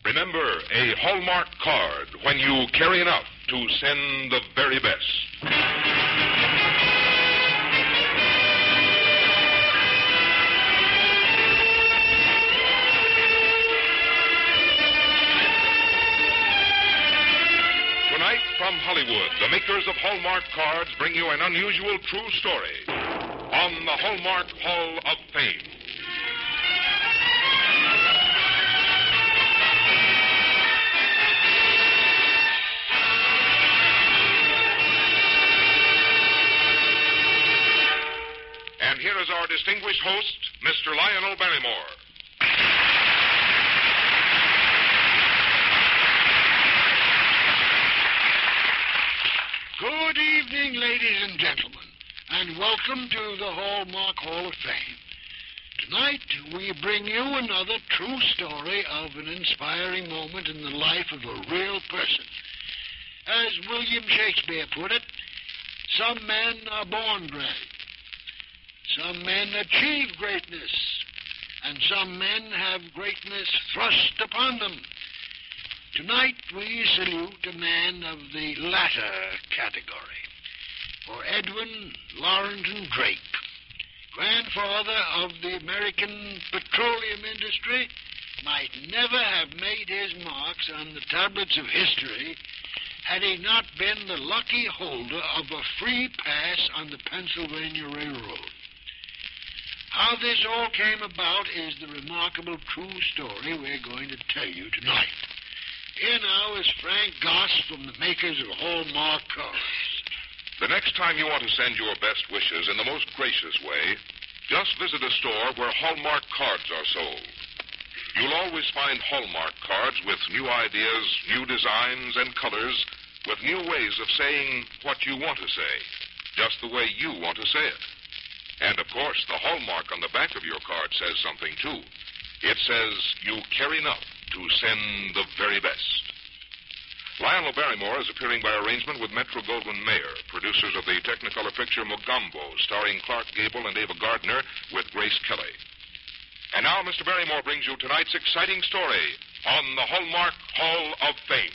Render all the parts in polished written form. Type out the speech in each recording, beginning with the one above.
Remember, a Hallmark card when you carry enough to send the very best. Tonight from Hollywood, the makers of Hallmark cards bring you an unusual true story on the Hallmark Hall of Fame. And here is our distinguished host, Mr. Lionel Barrymore. Good evening, ladies and gentlemen, and welcome to the Hallmark Hall of Fame. Tonight, we bring you another true story of an inspiring moment in the life of a real person. As William Shakespeare put it, some men are born great. Some men achieve greatness, and some men have greatness thrust upon them. Tonight we salute a man of the latter category. For Edwin Lawrenton Drake, grandfather of the American petroleum industry, might never have made his marks on the tablets of history had he not been the lucky holder of a free pass on the Pennsylvania Railroad. How this all came about is the remarkable true story we're going to tell you tonight. Here now is Frank Goss from the makers of Hallmark cards. The next time you want to send your best wishes in the most gracious way, just visit a store where Hallmark cards are sold. You'll always find Hallmark cards with new ideas, new designs, and colors, with new ways of saying what you want to say, just the way you want to say it. And, of course, the hallmark on the back of your card says something, too. It says you care enough to send the very best. Lionel Barrymore is appearing by arrangement with Metro-Goldwyn-Mayer, producers of the Technicolor picture Mogambo, starring Clark Gable and Ava Gardner, with Grace Kelly. And now Mr. Barrymore brings you tonight's exciting story on the Hallmark Hall of Fame.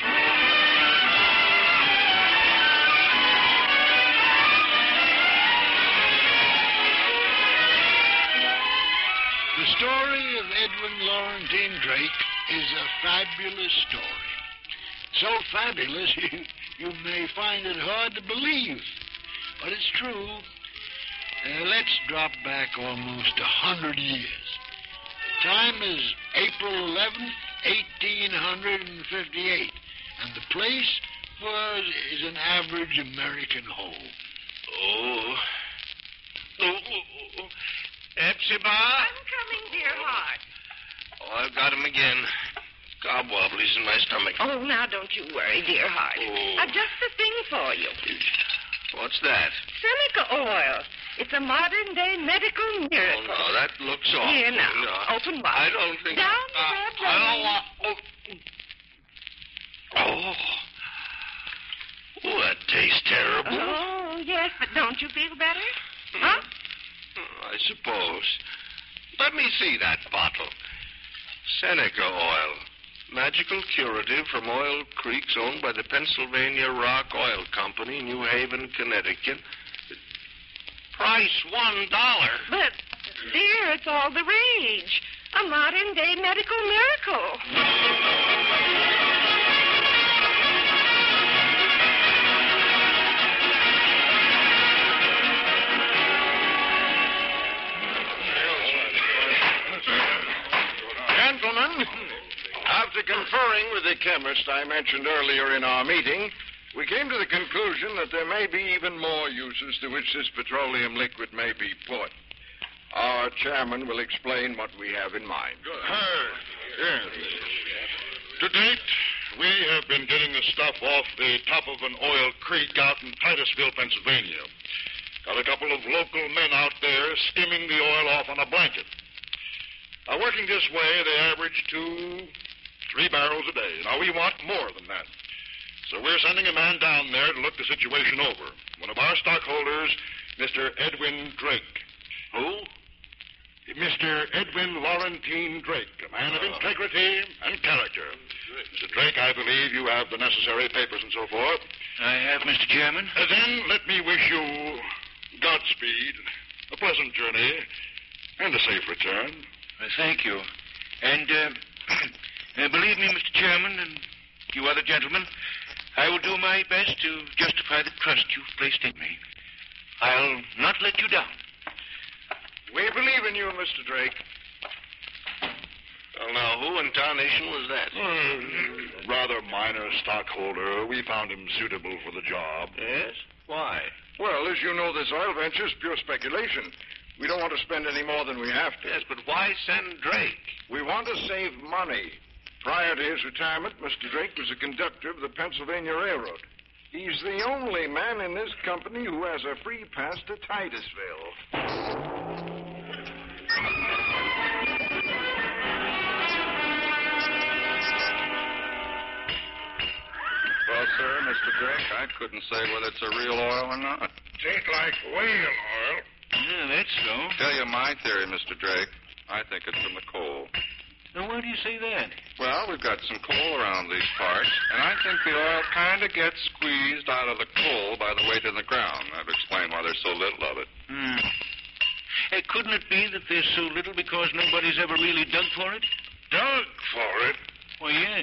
The story of Edwin Lawrenton Drake is a fabulous story. So fabulous, you may find it hard to believe. But it's true. Let's drop back almost 100 years. The time is April 11th, 1858. And the place is an average American home. Epsiba? I'm coming, dear heart. Oh, I've got him again. Gobwobblies in my stomach. Oh, now don't you worry, dear heart. Oh. I've just the thing for you. What's that? Seneca oil. It's a modern-day medical miracle. Oh, no, that looks awful. Here now. No. Open wide. I don't think... Down the red I don't want... Oh, that tastes terrible. Oh, yes, but don't you feel better? Huh? I suppose. Let me see that bottle. Seneca oil. Magical curative from Oil Creeks, owned by the Pennsylvania Rock Oil Company, New Haven, Connecticut. Price $1. But, dear, it's all the rage. A modern-day medical miracle. Gentlemen, after conferring with the chemist I mentioned earlier in our meeting, we came to the conclusion that there may be even more uses to which this petroleum liquid may be put. Our chairman will explain what we have in mind. Yes. To date, we have been getting the stuff off the top of an oil creek out in Titusville, Pennsylvania. Got a couple of local men out there skimming the oil off on a blanket. Now, working this way, they average 2-3 barrels a day. Now, we want more than that. So we're sending a man down there to look the situation over. One of our stockholders, Mr. Edwin Drake. Who? Mr. Edwin Lawrenton Drake, a man of integrity and character. Mr. Drake, I believe you have the necessary papers and so forth. I have, Mr. Chairman. Then let me wish you Godspeed, a pleasant journey, and a safe return. Thank you. And believe me, Mr. Chairman, and you other gentlemen, I will do my best to justify the trust you've placed in me. I'll not let you down. We believe in you, Mr. Drake. Well, now, who in tarnation was that? Rather minor stockholder. We found him suitable for the job. Yes? Why? Well, as you know, this oil venture is pure speculation. We don't want to spend any more than we have to. Yes, but why send Drake? We want to save money. Prior to his retirement, Mr. Drake was a conductor of the Pennsylvania Railroad. He's the only man in this company who has a free pass to Titusville. Well, sir, Mr. Drake, I couldn't say whether it's a real oil or not. Taste like whale oil. Yeah, that's so. Tell you my theory, Mr. Drake. I think it's from the coal. Now, why do you say that? Well, we've got some coal around these parts, and I think the oil kind of gets squeezed out of the coal by the weight in the ground. That'd explain why there's so little of it. Couldn't it be that there's so little because nobody's ever really dug for it? Dug for it? Why, yes.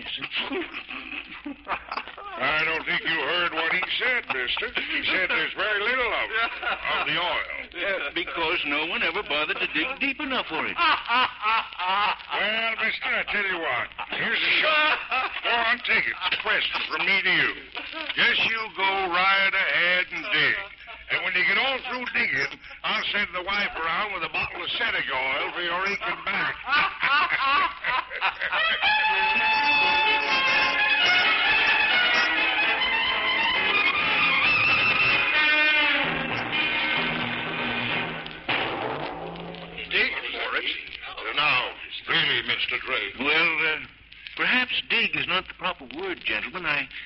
I don't think you heard what he said, mister. He said there's very little of it, of the oil. Because no one ever bothered to dig deep enough for it. Well, mister, I tell you what. Here's a shot. Go on, take it. It's a question from me to you. Just you go right ahead and dig. And when you get all through digging, I'll send the wife around with a bottle of Seneca oil for your aching back. Dig for it. Now, really, Mr. Drake. Well, perhaps dig is not the proper word, gentlemen.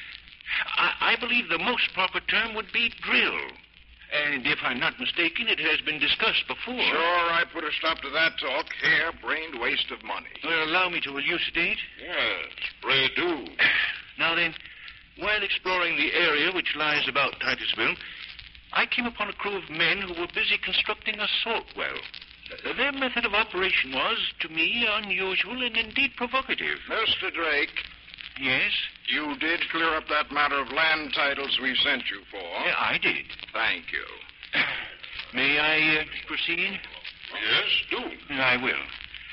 I believe the most proper term would be drill. And if I'm not mistaken, it has been discussed before. Sure, I put a stop to that talk. Hair-brained waste of money. Well, allow me to elucidate. Yes, pray do. Now then, while exploring the area which lies about Titusville, I came upon a crew of men who were busy constructing a salt well. Their method of operation was, to me, unusual and indeed provocative. Mr. Drake. Yes? You did clear up that matter of land titles we sent you for. Yeah, I did. Thank you. May I proceed? Yes, do. I will.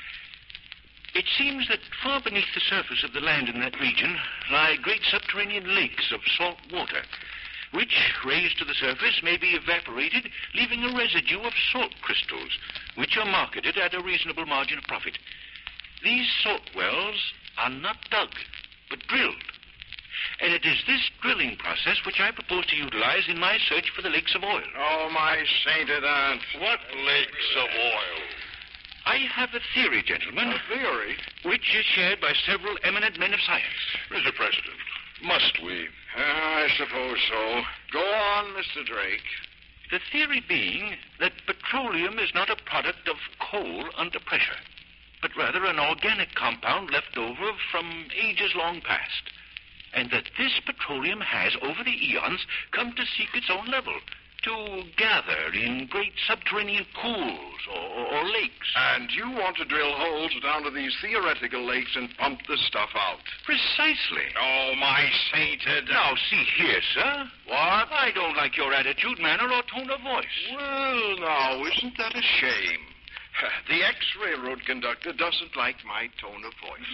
It seems that far beneath the surface of the land in that region lie great subterranean lakes of salt water, which, raised to the surface, may be evaporated, leaving a residue of salt crystals, which are marketed at a reasonable margin of profit. These salt wells are not dug, but drilled. And it is this drilling process which I propose to utilize in my search for the lakes of oil. Oh, my sainted aunt. What lakes of oil? I have a theory, gentlemen. A theory? Which is shared by several eminent men of science. Mr. President, must we? I suppose so. Go on, Mr. Drake. The theory being that petroleum is not a product of coal under pressure, but rather an organic compound left over from ages long past. And that this petroleum has, over the eons, come to seek its own level, to gather in great subterranean pools or lakes. And you want to drill holes down to these theoretical lakes and pump the stuff out. Precisely. Oh, my sainted... Now, see here, sir. What? I don't like your attitude, manner, or tone of voice. Well, now, isn't that a shame? The ex-railroad conductor doesn't like my tone of voice.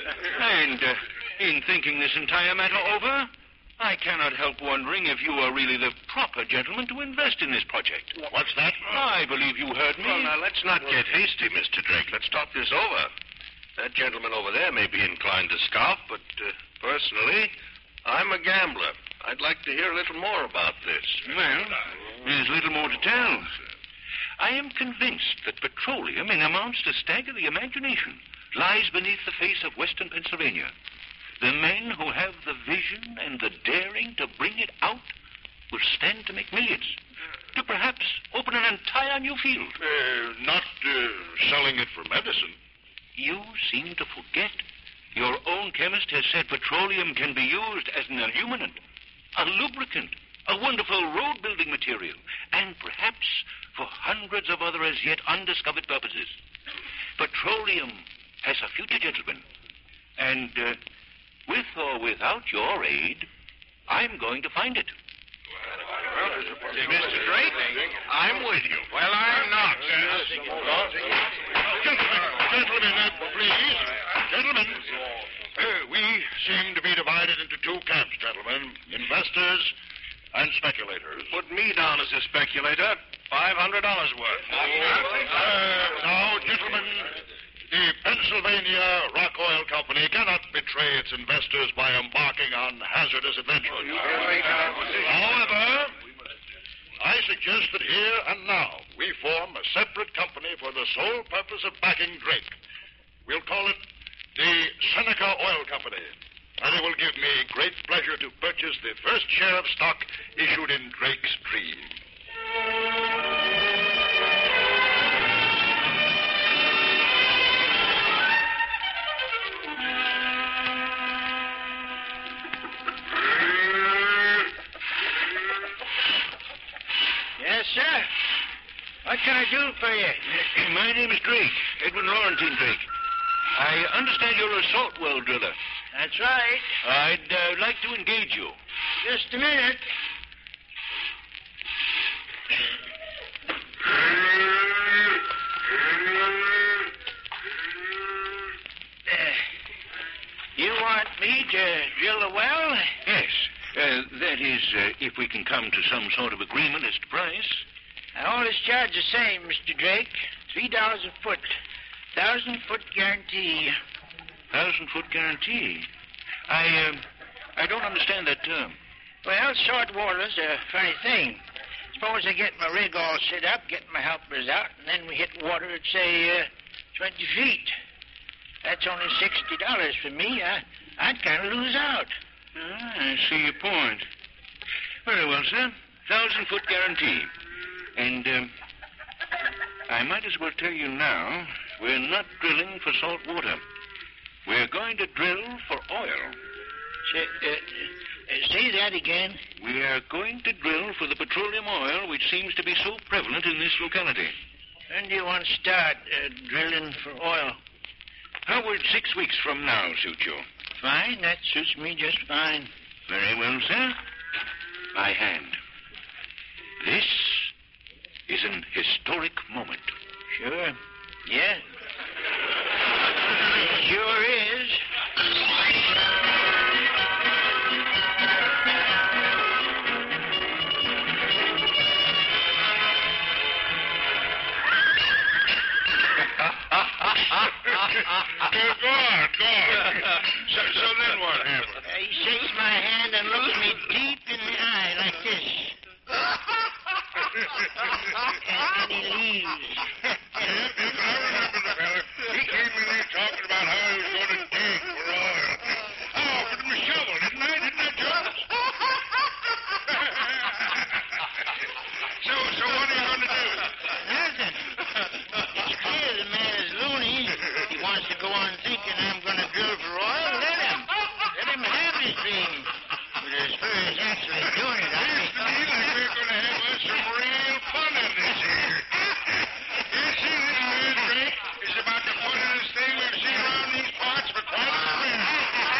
And in thinking this entire matter over, I cannot help wondering if you are really the proper gentleman to invest in this project. What's that? I believe you heard me. Well, now, let's not get hasty, Mr. Drake. Let's talk this over. That gentleman over there may be inclined to scoff, but personally, I'm a gambler. I'd like to hear a little more about this. Well, there's little more to tell. I am convinced that petroleum, in amounts to stagger the imagination, lies beneath the face of western Pennsylvania. The men who have the vision and the daring to bring it out will stand to make millions, to perhaps open an entire new field. Not selling it for medicine. You seem to forget. Your own chemist has said petroleum can be used as an illuminant, a lubricant, a wonderful road-building material, and perhaps for hundreds of other as yet undiscovered purposes. Petroleum has a future, gentlemen. And with or without your aid, I'm going to find it. Mr. Drake, I'm with you. Well, I'm not. Gentlemen, please. Gentlemen, we seem to be divided into two camps, gentlemen. Investors and speculators. Put me down as a speculator. $500 worth. Now, gentlemen, the Pennsylvania Rock Oil Company cannot betray its investors by embarking on hazardous adventures. However, I suggest that here and now we form a separate company for the sole purpose of backing Drake. We'll call it the Seneca Oil Company. And it will give me great pleasure to purchase the first share of stock issued in Drake's Dream. Yes, sir. What can I do for you? My name is Drake, Edwin Laurentine Drake. I understand you're a salt well driller. That's right. I'd like to engage you. Just a minute. You want me to drill a well? Yes. That is, if we can come to some sort of agreement as to price. I always charge the same, Mr. Drake. $3 a foot. 1,000-foot guarantee. 1,000-foot guarantee? I don't understand that term. Well, salt water's a funny thing. Suppose I get my rig all set up, get my helpers out, and then we hit water at, say, 20 feet. That's only $60 for me. I'd kind of lose out. I see your point. Very well, sir. 1,000-foot guarantee. And I might as well tell you now, we're not drilling for salt water. We're going to drill for oil. Say that again. We are going to drill for the petroleum oil which seems to be so prevalent in this locality. When do you want to start drilling for oil? How would 6 weeks from now suit you? Fine. That suits me just fine. Very well, sir. My hand. This is an historic moment. Sure. Yeah. It sure is. Go on. So then what happened? He shakes my hand and looks me deep in the eye like this. And he leaves. I remember the fella. He came in here talking about how he was going to dig for oil. I offered him a shovel, didn't I? Didn't I, Jones? So what are you going to do? Nothing. It's clear the man is loony. If he wants to go on thinking I'm going to drill for oil, let him. Let him have his dream. But as far as actually doing it, Seems to me like we're going to have us some real fun in this here. You see, this man Drake is about to put in this thing we've seen around these parts for quite a minute.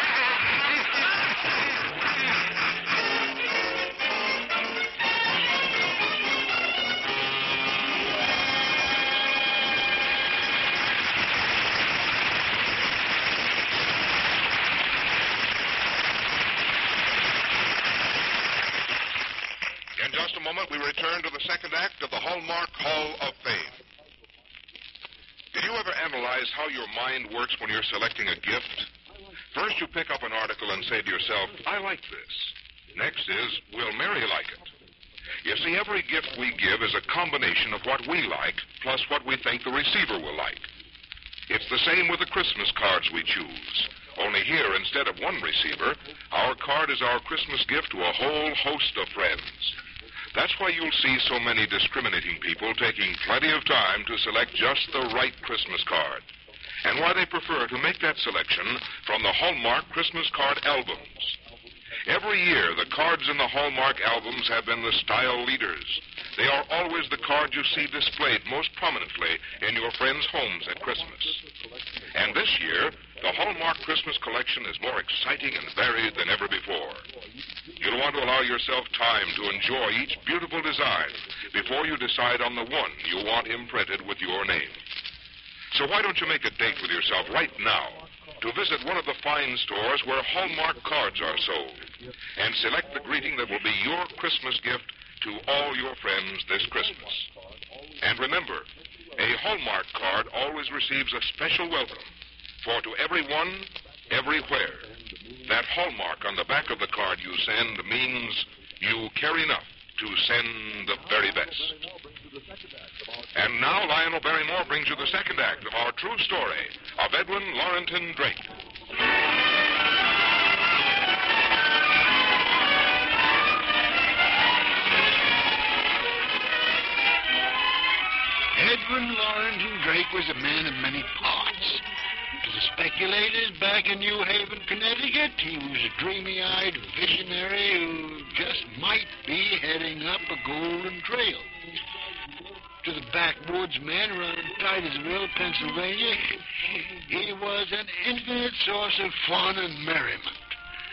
In just a moment, we return to the second act of the Hallmark Hall of Fame. Did you ever analyze how your mind works when you're selecting a gift? First, you pick up an article and say to yourself, I like this. Next is, will Mary like it? You see, every gift we give is a combination of what we like plus what we think the receiver will like. It's the same with the Christmas cards we choose. Only here, instead of one receiver, our card is our Christmas gift to a whole host of friends. That's why you'll see so many discriminating people taking plenty of time to select just the right Christmas card. and why they prefer to make that selection from the Hallmark Christmas card albums. Every year, the cards in the Hallmark albums have been the style leaders. They are always the cards you see displayed most prominently in your friends' homes at Christmas. And this year, the Hallmark Christmas collection is more exciting and varied than ever before. You'll want to allow yourself time to enjoy each beautiful design before you decide on the one you want imprinted with your name. So why don't you make a date with yourself right now to visit one of the fine stores where Hallmark cards are sold and select the greeting that will be your Christmas gift to all your friends this Christmas. And remember, a Hallmark card always receives a special welcome, for to everyone, everywhere, that Hallmark on the back of the card you send means you care enough to send the very best. And now Lionel Barrymore brings you the second act of our true story of Edwin Laurenton Drake. Edwin Laurenton Drake was a man of many parts. To the speculators back in New Haven, Connecticut, he was a dreamy-eyed visionary who just might be heading up a golden trail. To the backwoods men around Titusville, Pennsylvania, he was an infinite source of fun and merriment.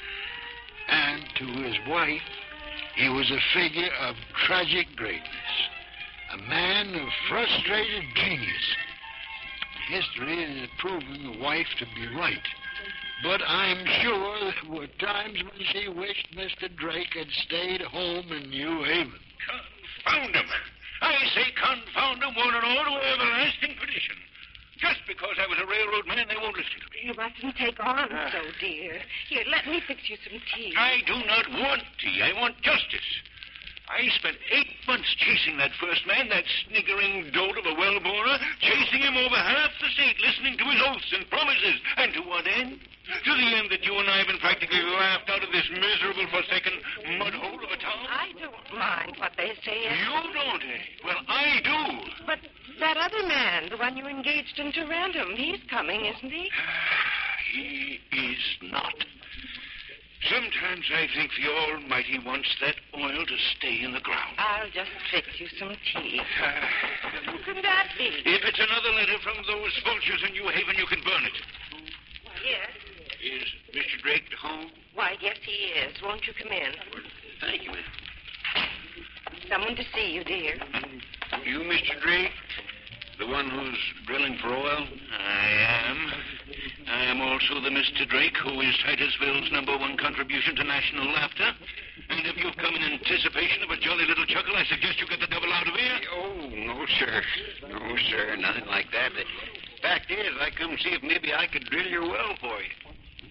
And to his wife, he was a figure of tragic greatness, a man of frustrated genius. History has proven the wife to be right, but I'm sure there were times when she wished Mr. Drake had stayed home in New Haven. Confound 'em! I say confound 'em one and all to everlasting perdition. Just because I was a railroad man, they won't listen to me. You mustn't take on so, dear. Here, let me fix you some tea. I do not want tea. I want justice. I spent 8 months chasing that first man, that sniggering dolt of a well-borer, chasing him over half the state, listening to his oaths and promises. And to what end? To the end that you and I have been practically laughed out of this miserable, forsaken mudhole of a town. I don't mind what they say. You don't, eh? Well, I do. But that other man, the one you engaged into Random, he's coming, isn't he? He is not. Sometimes I think the Almighty wants that oil to stay in the ground. I'll just fix you some tea. Who can that be? If it's another letter from those vultures in New Haven, you can burn it. Yes. Is Mr. Drake home? Why, yes, he is. Won't you come in? Thank you. Someone to see you, dear. You, Mr. Drake? The one who's drilling for oil? I am. I am also the Mr. Drake who is Titusville's #1 contribution to national laughter. And if you've come in anticipation of a jolly little chuckle, I suggest you get the devil out of here. Oh, no, sir. No, sir, nothing like that. The fact is, I come to see if maybe I could drill your well for you.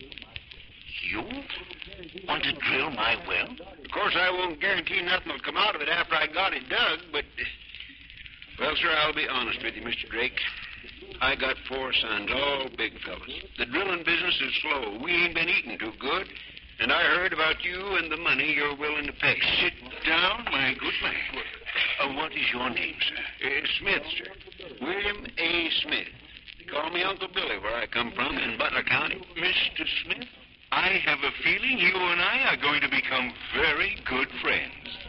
You want to drill my well? Of course, I won't guarantee nothing will come out of it after I got it dug, but... Well, sir, I'll be honest with you, Mr. Drake. I got 4 sons, all big fellas. The drilling business is slow. We ain't been eating too good. And I heard about you and the money you're willing to pay. Sit down, my good man. What is your name, sir? Smith, sir. William A. Smith. They call me Uncle Billy, where I come from, in Butler County. Mr. Smith, I have a feeling you and I are going to become very good friends.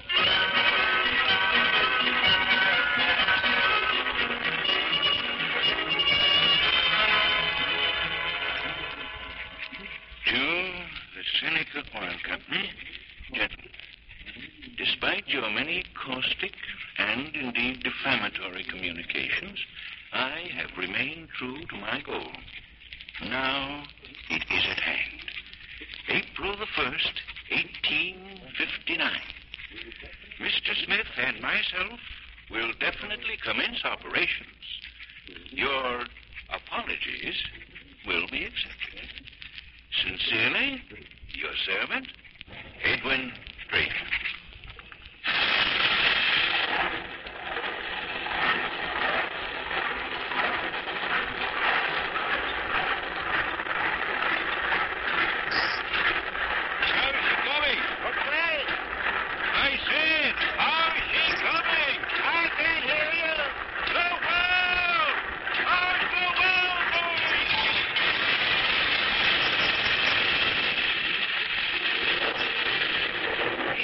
To the Seneca Oil Company, gentlemen, despite your many caustic and indeed defamatory communications, I have remained true to my goal. Now it is at hand. April the 1st, 1859. Mr. Smith and myself will definitely commence operations. Your apologies will be accepted. Sincerely, your servant, Edwin Drake.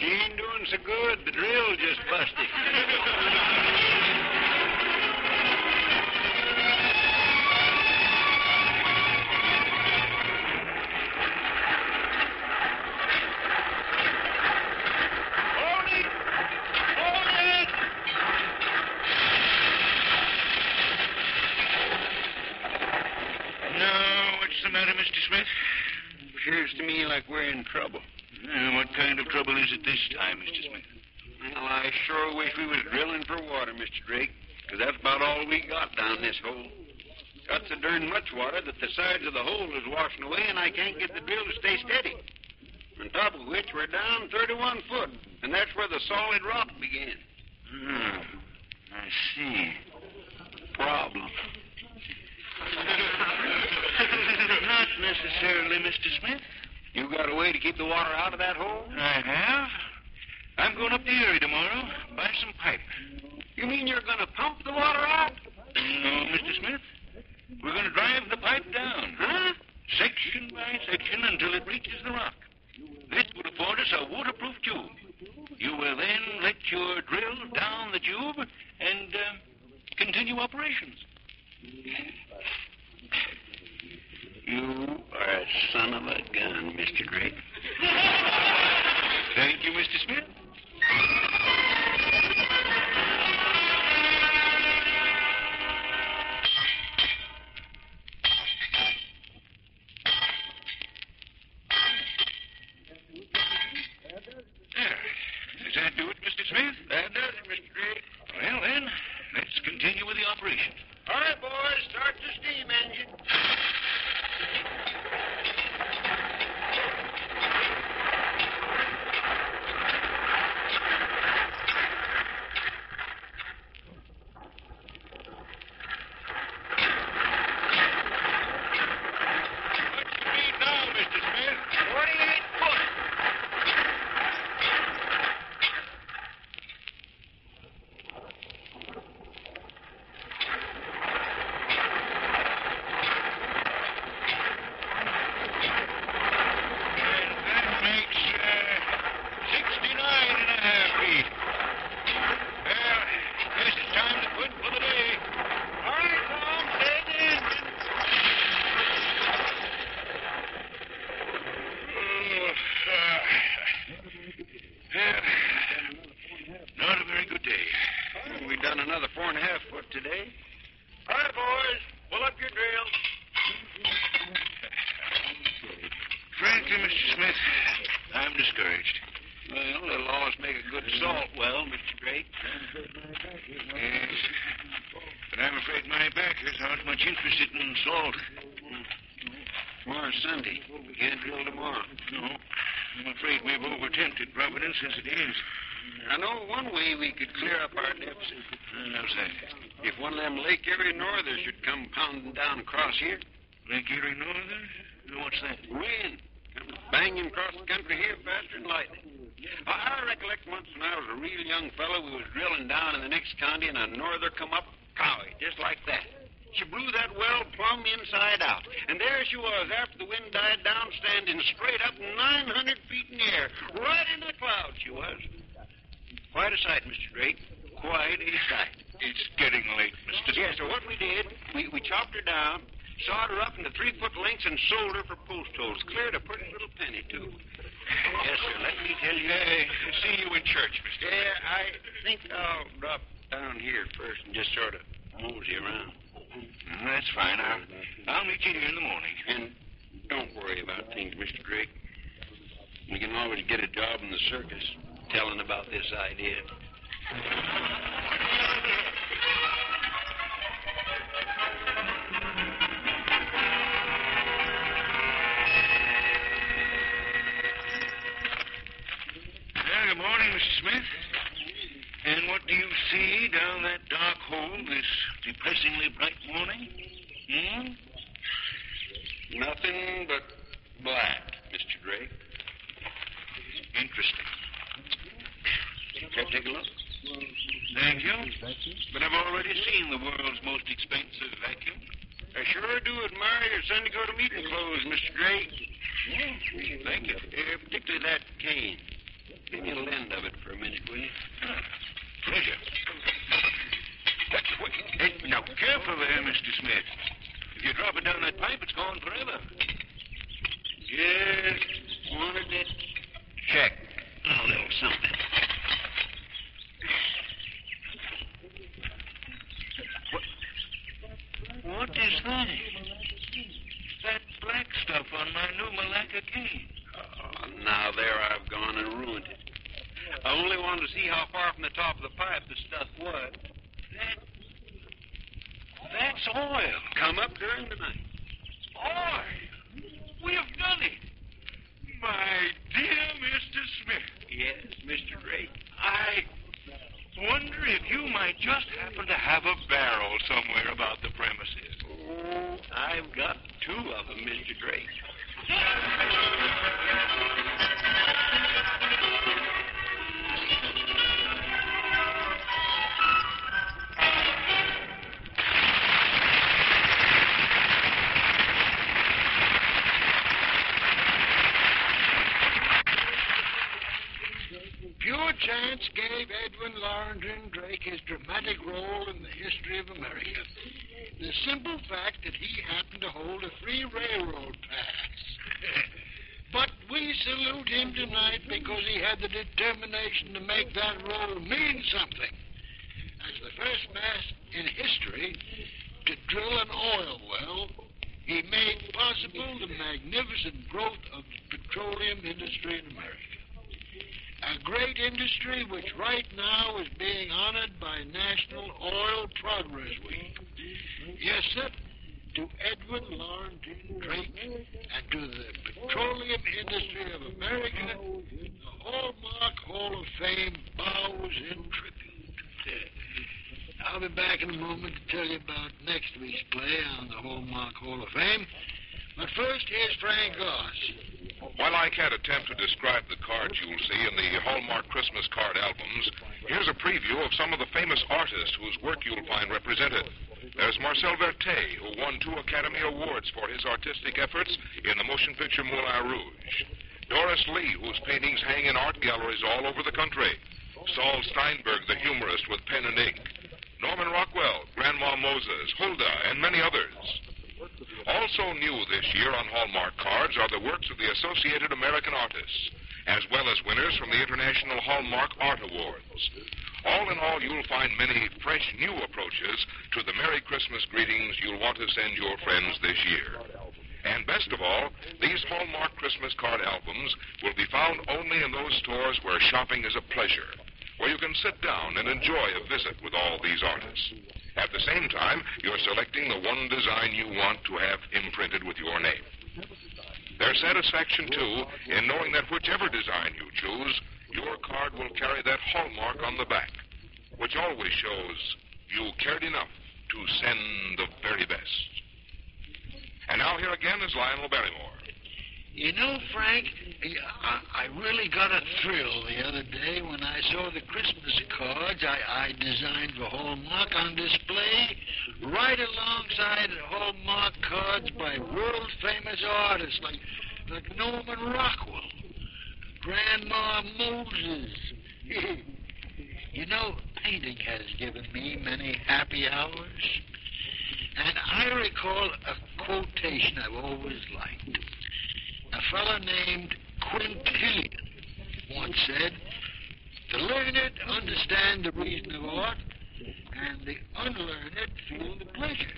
She ain't doing so good. The drill just busted. What's the matter, Mr. Smith? Appears to me like we're in trouble. What kind of trouble is it this time, Mr. Smith? Well, I sure wish we was drilling for water, Mr. Drake, because that's about all we got down this hole. Got so darn much water that the sides of the hole is washing away, and I can't get the drill to stay steady. On top of which, we're down 31 foot, and that's where the solid rock began. I see. Problem. Not necessarily, Mr. Smith. You got a way to keep the water out of that hole? I have. I'm going up the Erie tomorrow, buy some pipe. You mean you're going to pump the water out? No, Mr. Smith. We're going to drive the pipe down. Huh? Section by section until it reaches the rock. This will afford us a waterproof tube. You will then let your drill down the tube and continue operations. You are a son of a gun, Mr. Drake. Thank you, Mr. Smith. Does that do it, Mr. Smith? That does it, Mr. Drake. Well, then, let's continue with the operation. All right, boys, start the steam engine. What's the speed now, Mr. Smith? 48 foot. And that makes 69 and a half feet. Well, guess it's time to quit for the day. All right, Tom, stay the engine. Not a very good day. We done another 4.5 foot today. All right, boys, pull up your drill. Frankly, Mr. Smith, I'm discouraged. Well, it'll always make a good salt well, Mr. Drake. Yes. But I'm afraid my backers aren't much interested in salt. Tomorrow's Sunday. We can't drill tomorrow. No. I'm afraid we've over-tempted Providence as it is. I know one way we could clear up our deficit. How's that? If one of them Lake Erie Northers should come pounding down across here, Lake Erie Northern? What's that? wind comes banging across the country here faster than lightning. I recollect once when I was a real young fellow, we was drilling down in the next county, and a norther come up cowie, just like that. She blew that well plumb inside out. And there she was, after the wind died down, standing straight up 900 feet in the air, right in the clouds she was. Quite a sight, Mr. Drake. Quite a sight. It's getting late, Mr. Yeah, so what we did, we chopped her down, sawed her up into 3-foot lengths, and sold her for post holes. Cleared a pretty little penny, too. Yes, sir, let me tell you. See you in church, Mr. Yeah, I think I'll drop down here first and just sort of mosey around. That's fine. I'll meet you here in the morning. And don't worry about things, Mr. Drake. We can always get a job in the circus telling about this idea. Good morning, Mr. Smith. And what do you see down that dark hole this depressingly bright morning? Nothing but black, Mr. Drake. Interesting. Can I take a look? Thank you. But I've already seen the world's most expensive vacuum. I sure do admire your Sunday go-to-meeting clothes, Mr. Drake. Thank you. Particularly that cane. Give me a lend of it for a minute, will you? Pleasure. Hey, now, careful there, Mr. Smith. If you drop it down that pipe, it's gone forever. Just wanted to check a little something. What is that? That black stuff on my new Malacca cane. Oh, now there I've gone and ruined it. I only wanted to see how far from the top of the pipe the stuff was. That's oil. Come up during the night. Oil? We have done it. My dear Mr. Smith. Yes, Mr. Drake. I wonder if you might just happen to have a barrel somewhere about the premises. Oh, I've got two of them, Mr. Drake. Pure chance gave Edwin Laurentine Drake his dramatic role in the history of America. The simple fact that he happened to hold a free railroad pass. But we salute him tonight because he had the determination to make that role mean something. As the first man in history to drill an oil well, he made possible the magnificent growth of the petroleum industry in America. A great industry which right now is being honored by National Oil Progress Week. Yes, sir, to Edwin Laurentine Drake and to the petroleum industry of America, the Hallmark Hall of Fame bows in tribute. I'll be back in a moment to tell you about next week's play on the Hallmark Hall of Fame. But first, here's Frank Goss. While I can't attempt to describe the cards you'll see in the Hallmark Christmas card albums, here's a preview of some of the famous artists whose work you'll find represented. There's Marcel Vertet, who won 2 Academy Awards for his artistic efforts in the motion picture Moulin Rouge. Doris Lee, whose paintings hang in art galleries all over the country. Saul Steinberg, the humorist with pen and ink. Norman Rockwell, Grandma Moses, Hulda, and many others. Also new this year on Hallmark cards are the works of the Associated American Artists, as well as winners from the International Hallmark Art Awards. All in all, you'll find many fresh new approaches to the Merry Christmas greetings you'll want to send your friends this year. And best of all, these Hallmark Christmas card albums will be found only in those stores where shopping is a pleasure, where you can sit down and enjoy a visit with all these artists. At the same time, you're selecting the one design you want to have imprinted with your name. There's satisfaction, too, in knowing that whichever design you choose, your card will carry that hallmark on the back, which always shows you cared enough to send the very best. And now here again is Lionel Barrymore. You know, Frank, I really got a thrill the other day when I saw the Christmas cards I designed for Hallmark on display right alongside Hallmark cards by world-famous artists like Norman Rockwell, Grandma Moses. You know, painting has given me many happy hours. And I recall a quotation I've always liked. A fellow named Quintilian once said, "The learned understand the reason of art, and the unlearned feel the pleasure."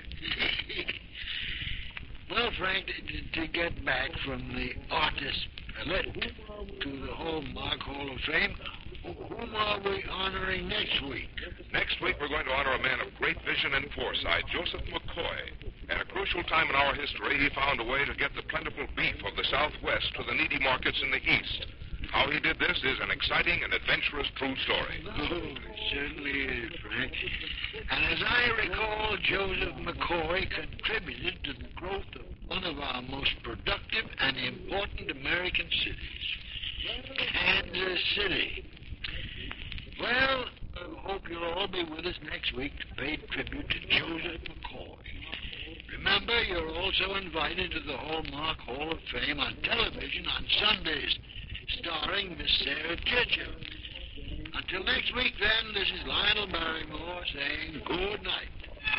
Well, Frank, to get back from the artist elect to the Hallmark Hall of Fame, whom are we honoring next week? Next week, we're going to honor a man of great vision and foresight, Joseph McCoy. At a crucial time in our history, he found a way to get the plentiful beef of the Southwest to the needy markets in the East. How he did this is an exciting and adventurous true story. Oh, it certainly is, Frank. And as I recall, Joseph McCoy contributed to the growth of one of our most productive and important American cities, Kansas City. Well, I hope you'll all be with us next week to pay tribute to Joseph McCoy. Remember, you're also invited to the Hallmark Hall of Fame on television on Sundays. starring Miss Sarah Churchill. Until next week, then, this is Lionel Barrymore saying good night.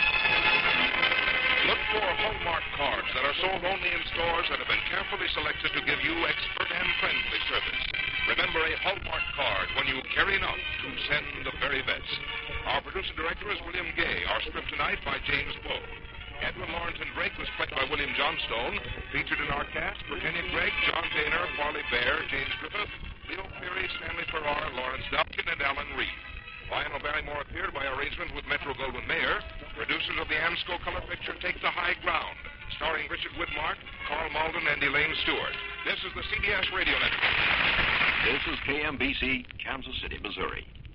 Look for Hallmark cards that are sold only in stores that have been carefully selected to give you expert and friendly service. Remember, a Hallmark card when you carry enough to send the very best. Our producer-director is William Gay. Our script tonight by James Poe. Edwin Lawrenson Drake was played by William Johnstone. Featured in our cast, Virginia Gregg, John Daner, Farley Bear, James Griffith, Leo Cleary, Stanley Farrar, Lawrence Dalkin, and Alan Reed. Lionel Barrymore appeared by arrangement with Metro-Goldwyn-Mayer. Producers of the Amsco color picture Take the High Ground, starring Richard Widmark, Carl Malden, and Elaine Stewart. This is the CBS Radio Network. This is KMBC, Kansas City, Missouri.